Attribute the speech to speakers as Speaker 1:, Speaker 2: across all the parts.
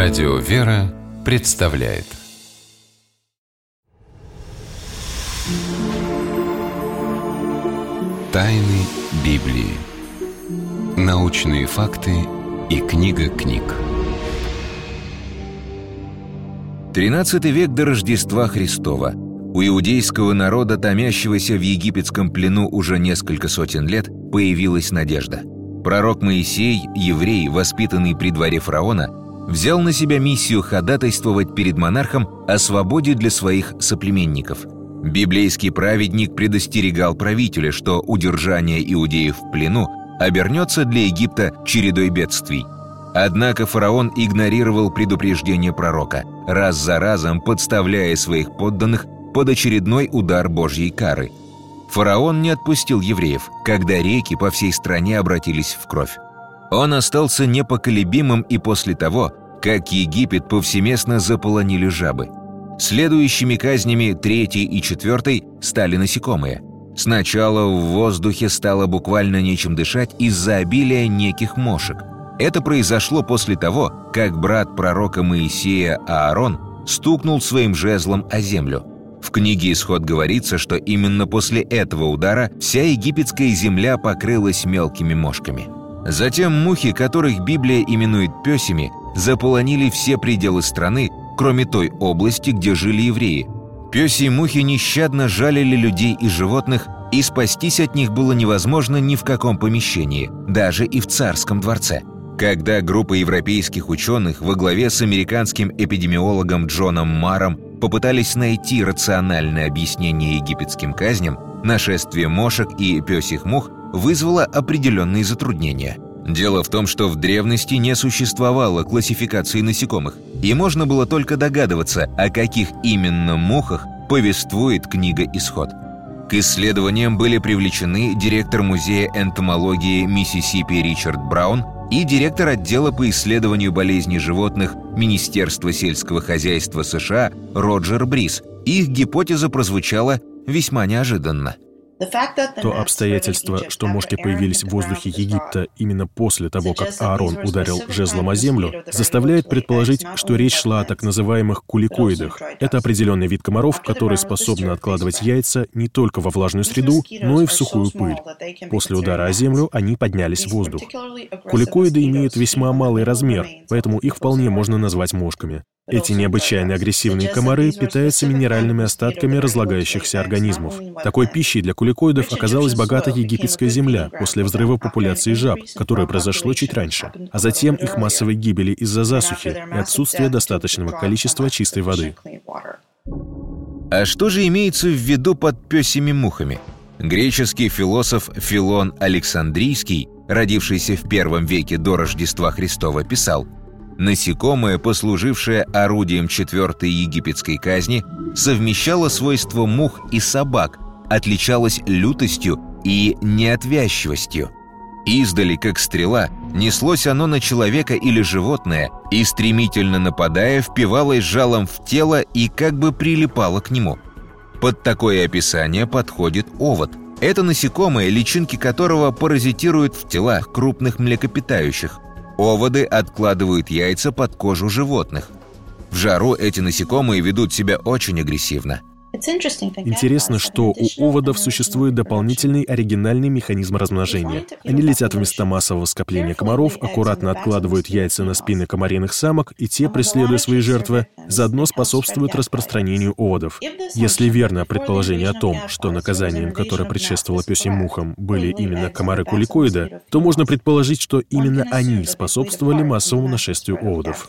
Speaker 1: Радио «Вера» представляет Тайны Библии. Научные факты и книга книг.
Speaker 2: 13 век до Рождества Христова. У иудейского народа, томящегося в египетском плену уже несколько сотен лет, появилась надежда. Пророк Моисей, еврей, воспитанный при дворе фараона, взял на себя миссию ходатайствовать перед монархом о свободе для своих соплеменников. Библейский праведник предостерегал правителя, что удержание иудеев в плену обернется для Египта чередой бедствий. Однако фараон игнорировал предупреждение пророка, раз за разом подставляя своих подданных под очередной удар Божьей кары. Фараон не отпустил евреев, когда реки по всей стране обратились в кровь. Он остался непоколебимым и после того, как Египет повсеместно заполонили жабы. Следующими казнями, 3-й и 4-й, стали насекомые. Сначала в воздухе стало буквально нечем дышать из-за обилия неких мошек. Это произошло после того, как брат пророка Моисея Аарон стукнул своим жезлом о землю. В книге «Исход» говорится, что именно после этого удара вся египетская земля покрылась мелкими мошками. Затем мухи, которых Библия именует пёсями, заполонили все пределы страны, кроме той области, где жили евреи. Пёсьи мухи нещадно жалили людей и животных, и спастись от них было невозможно ни в каком помещении, даже и в царском дворце. Когда группа европейских ученых во главе с американским эпидемиологом Джоном Марром попытались найти рациональное объяснение египетским казням, нашествие мошек и пёсьих мух вызвало определенные затруднения. Дело в том, что в древности не существовало классификации насекомых, и можно было только догадываться, о каких именно мухах повествует книга «Исход». К исследованиям были привлечены директор музея энтомологии Миссисипи Ричард Браун и директор отдела по исследованию болезней животных Министерства сельского хозяйства США Роджер Брис. Их гипотеза прозвучала весьма неожиданно.
Speaker 3: То обстоятельство, что мошки появились в воздухе Египта именно после того, как Аарон ударил жезлом о землю, заставляет предположить, что речь шла о так называемых куликоидах. Это определенный вид комаров, которые способны откладывать яйца не только во влажную среду, но и в сухую пыль. После удара о землю они поднялись в воздух. Куликоиды имеют весьма малый размер, поэтому их вполне можно назвать мошками. Эти необычайно агрессивные комары питаются минеральными остатками разлагающихся организмов. Такой пищей для куликоидов оказалась богата египетская земля после взрыва популяции жаб, которое произошло чуть раньше, а затем их массовой гибели из-за засухи и отсутствия достаточного количества чистой воды.
Speaker 2: А что же имеется в виду под пёсьими мухами? Греческий философ Филон Александрийский, родившийся в I веке до Рождества Христова, писал: «Насекомое, послужившее орудием 4-й египетской казни, совмещало свойства мух и собак, отличалось лютостью и неотвязчивостью. Издали, как стрела, неслось оно на человека или животное и, стремительно нападая, впивалось жалом в тело и как бы прилипало к нему». Под такое описание подходит овод. Это насекомое, личинки которого паразитируют в телах крупных млекопитающих. Оводы откладывают яйца под кожу животных. В жару эти насекомые ведут себя очень агрессивно.
Speaker 3: Интересно, что у оводов существует дополнительный оригинальный механизм размножения. Они летят вместо массового скопления комаров, аккуратно откладывают яйца на спины комариных самок, и те, преследуя свои жертвы, заодно способствуют распространению оводов. Если верно предположение о том, что наказанием, которое предшествовало пёсьим мухам, были именно комары-куликоиды, то можно предположить, что именно они способствовали массовому нашествию оводов.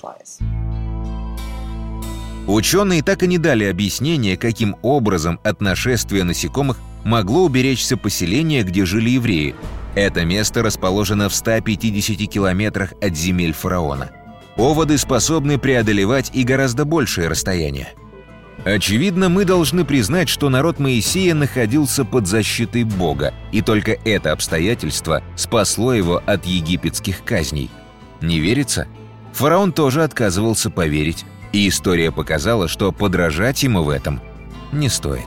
Speaker 2: Ученые так и не дали объяснения, каким образом от нашествия насекомых могло уберечься поселение, где жили евреи. Это место расположено в 150 километрах от земель фараона. Оводы способны преодолевать и гораздо большее расстояние. Очевидно, мы должны признать, что народ Моисея находился под защитой Бога, и только это обстоятельство спасло его от египетских казней. Не верится? Фараон тоже отказывался поверить. И история показала, что подражать ему в этом не стоит.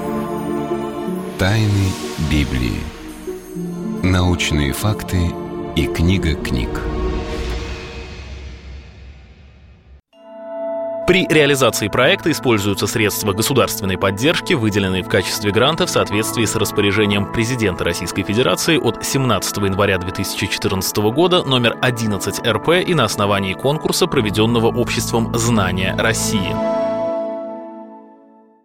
Speaker 1: Тайны Библии. Научные факты и книга книг.
Speaker 4: При реализации проекта используются средства государственной поддержки, выделенные в качестве гранта в соответствии с распоряжением президента Российской Федерации от 17 января 2014 года номер 11 РП и на основании конкурса, проведенного Обществом знания России.